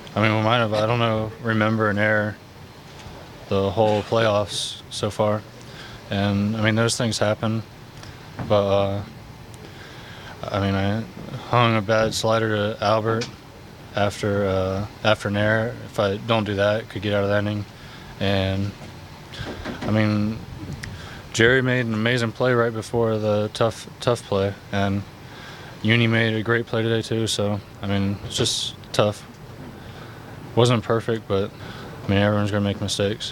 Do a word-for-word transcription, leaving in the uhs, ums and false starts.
I mean, we might have, I don't know, remember an error the whole playoffs so far. And, I mean, those things happen. But, uh, I mean, I hung a bad slider to Albert after uh, after an error. If I don't do that, could get out of that inning. And, I mean, Jerry made an amazing play right before the tough tough play. And Uni made a great play today, too. So, I mean, it's just tough. Wasn't perfect, but, I mean, everyone's going to make mistakes.